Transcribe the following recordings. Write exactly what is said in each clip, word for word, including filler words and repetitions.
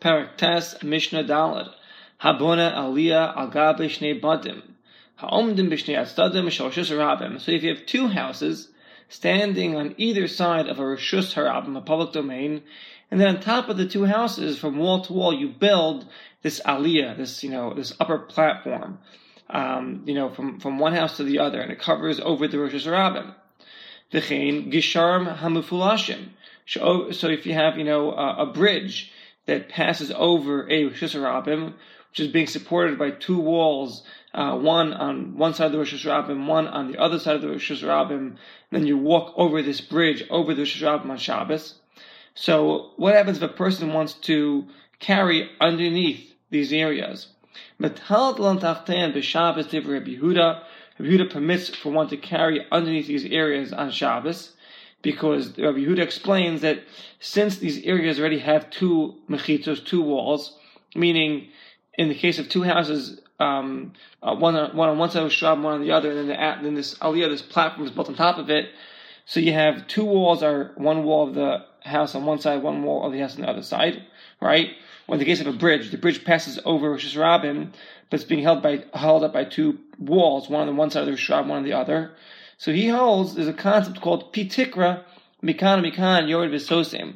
Parak Tes Mishnah Daled Habona Aliyah Al Gabe Shnei Badim Ha'omdim B'Shnei Atzadim Shalosh Harabim. So if you have two houses standing on either side of a Reshus Harabim, a public domain, and then on top of the two houses, from wall to wall, you build this aliyah, this you know, this upper platform, um, you know, from, from one house to the other, and it covers over the Reshus Harabim. V'chein Gisharm Hamufulashim. So if you have, you know, a, a bridge that passes over a Reshus Harabim, which is being supported by two walls, uh, one on one side of the Reshus Harabim, one on the other side of the Reshus Harabim, then you walk over this bridge, over the Reshus Harabim on Shabbos. So what happens if a person wants to carry underneath these areas? Rabbi Yehuda permits for one to carry underneath these areas on Shabbos, because Rabbi Yehuda explains that since these areas already have two mechitzos, two walls, meaning in the case of two houses, um, uh, one, on, one on one side of Shrab, one on the other, and then, the, then this aliyah, this platform is built on top of it. So you have two walls, are one wall of the house on one side, one wall of the house on the other side, right? Or in the case of a bridge, the bridge passes over Reshus Harabim, but it's being held by held up by two walls, one on the one side of the Reshus Harabim, one on the other. So he holds there's a concept called Pitikra, Mikan Mikan Yod V'Sosim.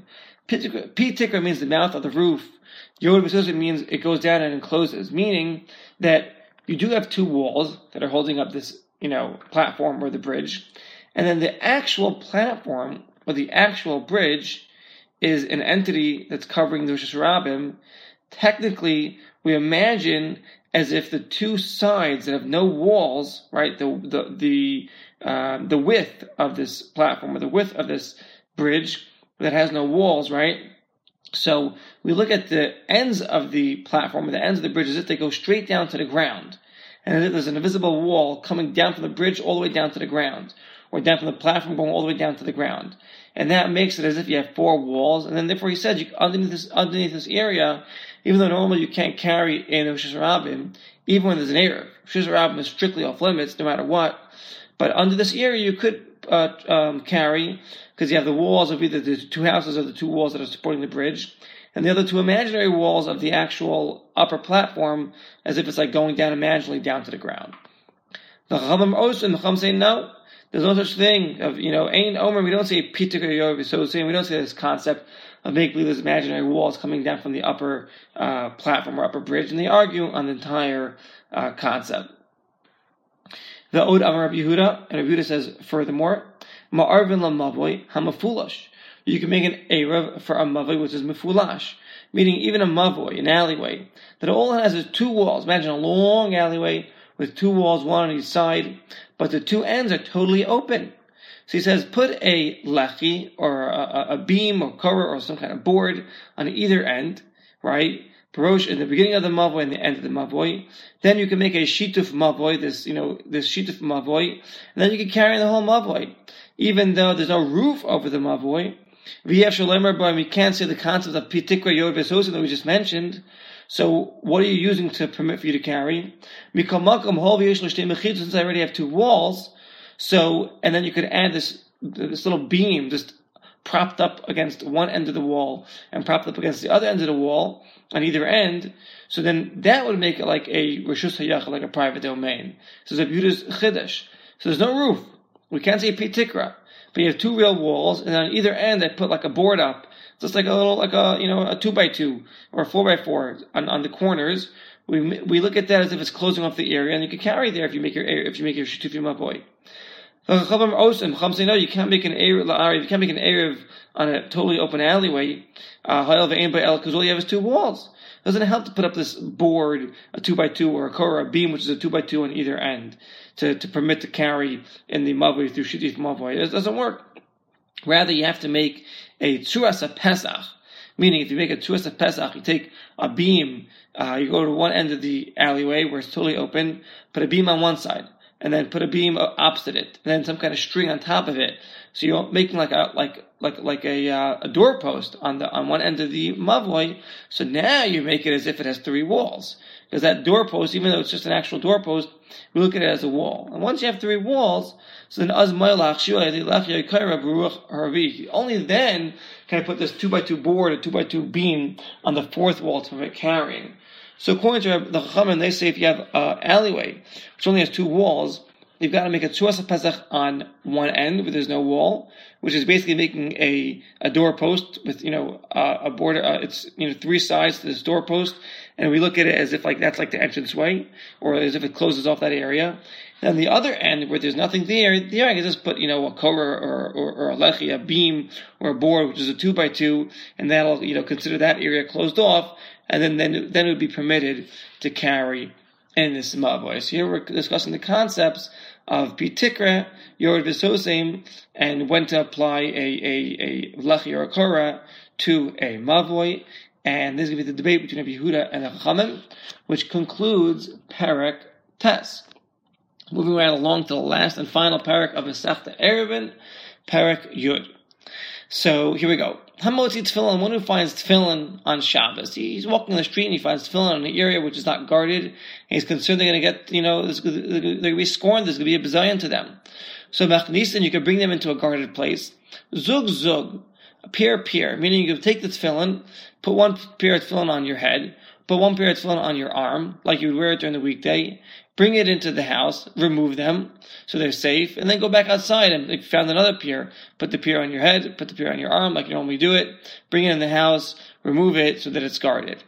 Pitikra means the mouth of the roof. Yod V'Sosim means it goes down and encloses, meaning that you do have two walls that are holding up this, you know, platform or the bridge, and then the actual platform or the actual bridge is an entity that's covering the Reshus Harabim. Technically, we imagine as if the two sides that have no walls, right, the the the uh, the width of this platform or the width of this bridge that has no walls, right? So we look at the ends of the platform or the ends of the bridge as if they go straight down to the ground, and as if there's an invisible wall coming down from the bridge all the way down to the ground, or down from the platform going all the way down to the ground. And that makes it as if you have four walls, and then therefore he said, you, underneath this underneath this area, even though normally you can't carry in Reshus Harabim, even when there's an Erev, Reshus Harabim is strictly off limits, no matter what, but under this area you could uh, um, carry, because you have the walls of either the two houses or the two walls that are supporting the bridge, and the other two imaginary walls of the actual upper platform, as if it's like going down imaginally down to the ground. The Chachamim also, and the Chacham say no. There's no such thing of, you know, Ein Omer, we don't say Pitikra Yod V'Sosim, we don't say this concept of make believe there's imaginary walls coming down from the upper uh, platform or upper bridge, and they argue on the entire uh, concept. The Od Amar Rabbi Yehuda, and Rabbi Yehuda says furthermore, Ma'arvin Lamavoy Hamafulash. You can make an Erev for a Mavoy which is Mefulash, meaning even a Mavoy, an alleyway, that all it has is two walls. Imagine a long alleyway with two walls, one on each side, but the two ends are totally open. So he says, put a lechi, or a, a beam, or cover, or some kind of board on either end, right? Barosh in the beginning of the mavoy and the end of the mavoy. Then you can make a shituf mavoy, this, you know, this shituf mavoy, and then you can carry the whole mavoy. Even though there's no roof over the mavoy, v'yev shalemer, but we can't say the concept of pitikra yod v'sosim that we just mentioned. So what are you using to permit for you to carry? Since I already have two walls, so, and then you could add this this little beam just propped up against one end of the wall and propped up against the other end of the wall on either end, so then that would make it like a Reshus Hayachal, like a private domain. So it's a beautiful chiddush. So there's no roof. We can't say pitikra, but you have two real walls, and on either end they put like a board up, just like a little, like a, you know, a two by two or a four by four on, on the corners. We we look at that as if it's closing off the area, and you can carry there if you make your if you make your shitufim mavoy. The Chachamim also, Chacham say no, you can't make an erev. You can't make an erev on a totally open alleyway. Hayel ve'ein ba'el, because all you have is two walls. It doesn't help to put up this board, a two by two, or a core, a beam, which is a two by two on either end, to, to permit to carry in the mavoy through shituf mavoy. It doesn't work. Rather, you have to make a tzuras pesach, meaning if you make a tzuras pesach, you take a beam, uh, you go to one end of the alleyway where it's totally open, put a beam on one side, and then put a beam opposite it, and then some kind of string on top of it. So you're making like a like like like a uh, a doorpost on the on one end of the mavoy. So now you make it as if it has three walls, because that doorpost, even though it's just an actual doorpost, we look at it as a wall. And once you have three walls, so then only then can I put this two by two board or two by two beam on the fourth wall to prevent carrying? So according to the Chachamim, they say if you have an alleyway which only has two walls, you've got to make a tzuas pesach on one end where there's no wall, which is basically making a a doorpost with you know uh, a border. Uh, it's you know three sides to this doorpost, and we look at it as if like that's like the entranceway, or as if it closes off that area. Then the other end where there's nothing there, there I can just put you know a korah or, or or a lechi, a beam or a board, which is a two by two, and that'll you know consider that area closed off, and then then then it would be permitted to carry in this mavoi. So here we're discussing the concepts of pitikra, yord v'sosem, and when to apply a a a lechi or a korah to a mavoi. And this is going to be the debate between Rabbi Yehuda and the Chachamim, which concludes Perek Tes. Moving right along to the last and final parak of Masechta Eruvin, Perek Yud. So here we go. Hamotzi tefillin, one who finds tefillin on Shabbos. He's walking on the street and he finds tefillin in an area which is not guarded. And he's concerned they're going to get, you know, they're going to be scorned. There's going to be a bizayon to them. So machnisin, you can bring them into a guarded place. Zug zug, pair pair, meaning you can take the tefillin, put one pair of tefillin on your head, put one pair of tefillin on your arm, like you would wear it during the weekday. Bring it into the house, remove them, so they're safe, and then go back outside, and if you found another pair, put the pair on your head, put the pair on your arm, like you normally do it, bring it in the house, remove it, so that it's guarded.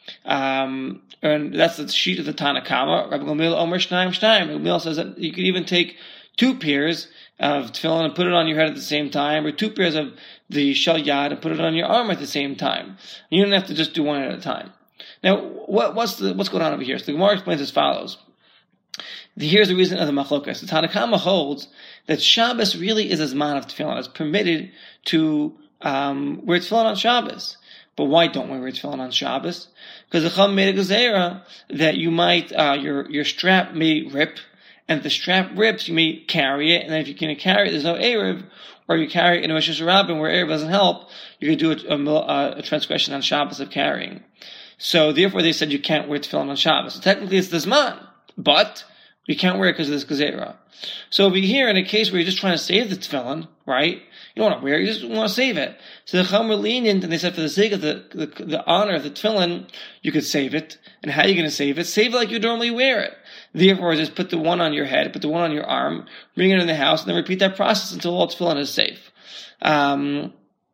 Um, and that's the sheet of the Tanakama. Rabbi Gamliel Omer Shnaim Shnaim. Rabbi Gamliel says that you could even take two pairs of tefillin and put it on your head at the same time, or two pairs of the shel yad and put it on your arm at the same time. You don't have to just do one at a time. Now, what, what's the, what's going on over here? So the Gemara explains as follows. Here's the reason of the machlokas. The Tanakama holds that Shabbos really is a zman of tefillin. It's permitted to um, wear tefillin on Shabbos. But why don't we wear tefillin on Shabbos? Because the Chacham made a gezerah that you might, uh, your your strap may rip, and if the strap rips, you may carry it, and then if you can't carry it, there's no Erev, or you carry it in a Rosh Hashanah where Erev doesn't help, you can do a, a, a transgression on Shabbos of carrying. So therefore they said you can't wear tefillin on Shabbos. So technically it's the zman, but you can't wear it because of this gezerah. So over here, in a case where you're just trying to save the tefillin, right? You don't want to wear it, you just want to save it. So the Chacham were lenient, and they said for the sake of the, the, the honor of the tefillin, you could save it. And how are you going to save it? Save it like you normally wear it. Therefore, just put the one on your head, put the one on your arm, bring it in the house, and then repeat that process until all tefillin is safe. Um...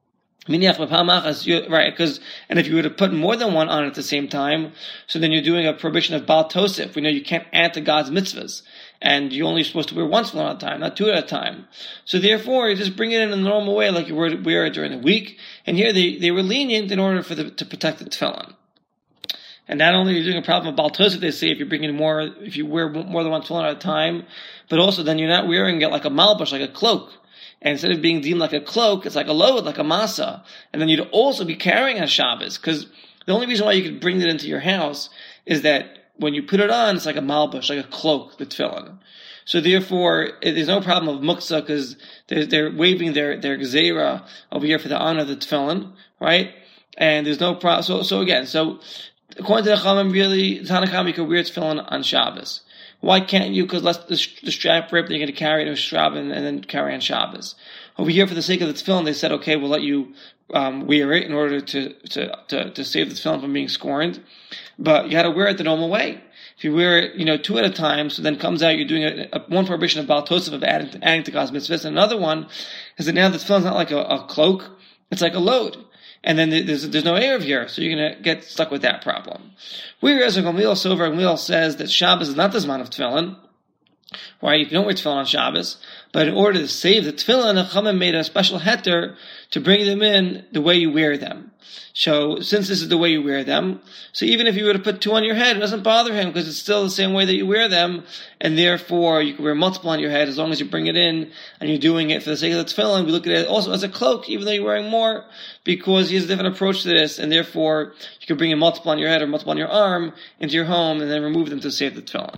Right, because and if you were to put more than one on at the same time, so then you're doing a prohibition of Baal Tosef. We know you can't add to God's mitzvahs, and you're only supposed to wear one tefillin at a time, not two at a time. So therefore, you just bring it in a normal way, like you wear it during the week. And here they, they were lenient in order for the to protect the tefillin. And not only are you doing a problem of Baal Tosef, they say if you're bringing more, if you wear more than one tefillin at a time, but also then you're not wearing it like a malbush, like a cloak. And instead of being deemed like a cloak, it's like a load, like a masa. And then you'd also be carrying on Shabbos, because the only reason why you could bring it into your house is that when you put it on, it's like a malbush, like a cloak, the tefillin. So therefore, there's no problem of muktzah, because they're, they're waving their, their gezerah over here for the honor of the tefillin, right? And there's no problem. So, so again, so according to the Chachamim, really, Tanakam, you could wear tefillin on Shabbos. Why can't you? Because let the, the strap rip, then you're going to carry it in a strap and, and then carry on Shabbos. Over here, for the sake of the tefillin, they said, okay, we'll let you um, wear it in order to, to, to, to save the tefillin from being scorned. But you had to wear it the normal way. If you wear it, you know, two at a time, so then comes out, you're doing a, a, one prohibition of Baal Tosef, of adding to, adding to God's mitzvahs. And another one is that now the tefillin's not like a, a cloak, it's like a load. And then there's, there's no Erev here, so you're going to get stuck with that problem. Whereas Gamliel Sover, Gamliel says that Shabbos is not the zman of tefillin, right? You don't wear tefillin on Shabbos, but in order to save the tefillin, the Chachamim made a special heter to bring them in the way you wear them. So since this is the way you wear them, so even if you were to put two on your head, it doesn't bother him because it's still the same way that you wear them, and therefore you can wear multiple on your head as long as you bring it in and you're doing it for the sake of the tefillin. We look at it also as a cloak, even though you're wearing more, because he has a different approach to this, and therefore you can bring in multiple on your head or multiple on your arm into your home and then remove them to save the tefillin.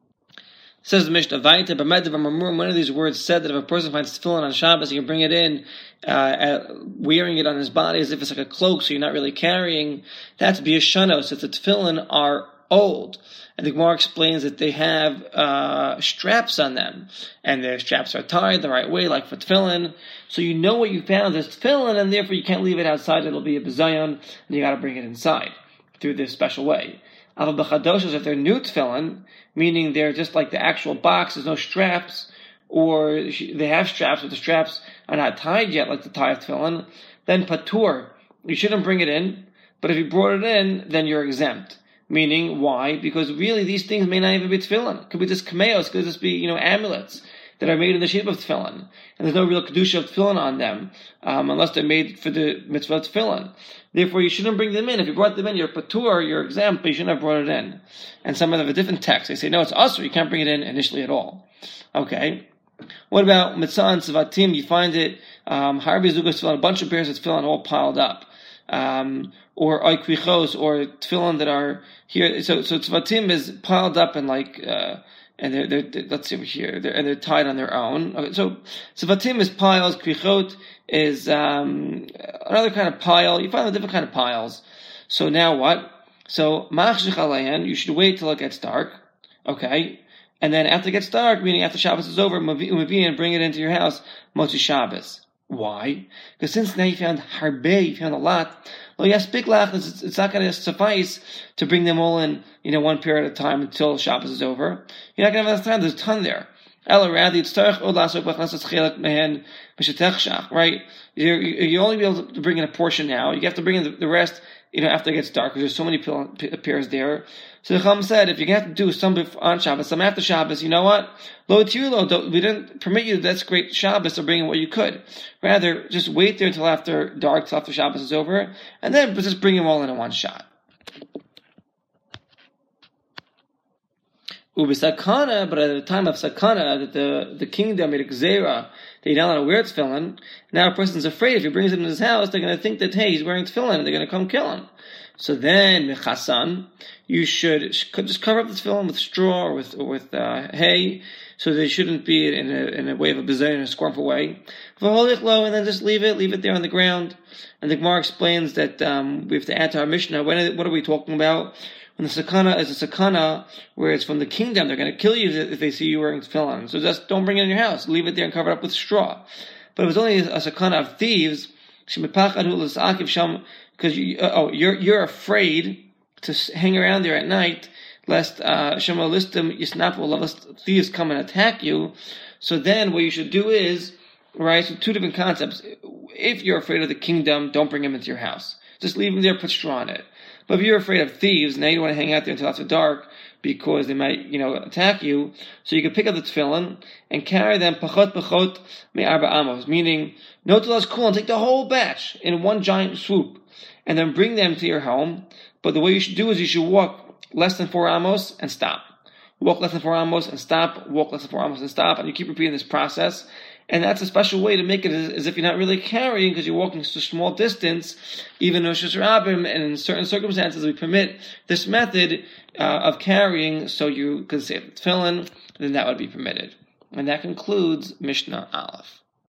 Says the Mishnah, one of these words said that if a person finds tefillin on Shabbos, he can bring it in, uh, at, wearing it on his body as if it's like a cloak, so you're not really carrying. That's biyashano, since the tefillin are old. And the Gemara explains that they have uh, straps on them, and their straps are tied the right way, like for tefillin. So you know what you found is tefillin, and therefore you can't leave it outside. It'll be a bizayon, and you got to bring it inside through this special way. Aval b'chadoshos, if they're new tefillin, meaning they're just like the actual box, there's no straps, or they have straps, but the straps are not tied yet, like the tie of tefillin, then patur, you shouldn't bring it in. But if you brought it in, then you're exempt. Meaning, why? Because really these things may not even be tefillin. It could be just kameos, it could just be, you know, amulets that are made in the shape of tefillin. And there's no real kedusha of tefillin on them, um, unless they're made for the mitzvah of tefillin. Therefore, you shouldn't bring them in. If you brought them in, you're patur, you're exempt, but you shouldn't have brought it in. And some have a different text. They say, no, it's usur, you can't bring it in initially at all. Okay. What about mitzvah and tzvatim? You find it, um, harbi zugas tefillin, a bunch of pairs of tefillin all piled up. Um, or oikvichos, or tefillin that are here. So, so tzvatim is piled up and like, uh, and they're, they're, they're, let's see over here, they're, and they're tied on their own. Okay, so tzvatim is piles, kvichot is um, another kind of pile. You find a different kind of piles. So now what? So machshich aleihen, you should wait till it gets dark. Okay. And then after it gets dark, meaning after Shabbos is over, umavi and bring it into your house, Motzi Shabbos. Why? Because since now you found harbe, you found a lot. Well, yes, big lach, it's, it's not going to suffice to bring them all in, you know, one period at a time until Shabbos is over. You're not going to have enough time. There's a ton there. Right? You're, you only be able to bring in a portion now. You have to bring in the, the rest, you know, after it gets dark, because there's so many pairs there. So the Chacham said, if you're going to have to do some on Shabbos, some after Shabbos, you know what? Lo tiulo, we didn't permit you, that's great Shabbos, to bring in what you could. Rather, just wait there until after dark, till after Shabbos is over, and then just bring them all in in one shot. Ubisakana, but at the time of sakana, that the, the kingdom made a gzera, that you're not allowed to wear tefillin, now a person's afraid if he brings him to his house, they're going to think that, hey, he's wearing tefillin, and they're going to come kill him. So then, mechasan, you should just cover up the tefillin with straw or with, or with uh, hay, so they shouldn't be in a, in a way of a bizayon, in a scornful way. And then just leave it, leave it there on the ground. And the Gemara explains that um, we have to add to our Mishnah. When, what are we talking about? When the sakana is a sakana where it's from the kingdom, they're going to kill you if they see you wearing tefillin. So just don't bring it in your house. Leave it there and cover it up with straw. But it was only a sakana of thieves, because you, oh, you're you're afraid to hang around there at night, lest uh, shemalistim yisnapu, thieves come and attack you. So then, what you should do is, right? So two different concepts. If you're afraid of the kingdom, don't bring him into your house. Just leave him there, put straw on it. But if you're afraid of thieves, now you don't want to hang out there until after dark because they might, you know, attack you. So you can pick up the tefillin and carry them pachot pachot me'arba amos, meaning no telas kul, and take the whole batch in one giant swoop, and then bring them to your home. But the way you should do is you should walk less than four amos and stop. Walk less than four amos and stop. Walk less than four amos and stop, and you keep repeating this process. And that's a special way to make it as, as if you're not really carrying, because you're walking such a small distance, even though Shus Rabbim, and in certain circumstances we permit this method uh, of carrying, so you could say tefillin, then that would be permitted. And that concludes Mishnah Aleph.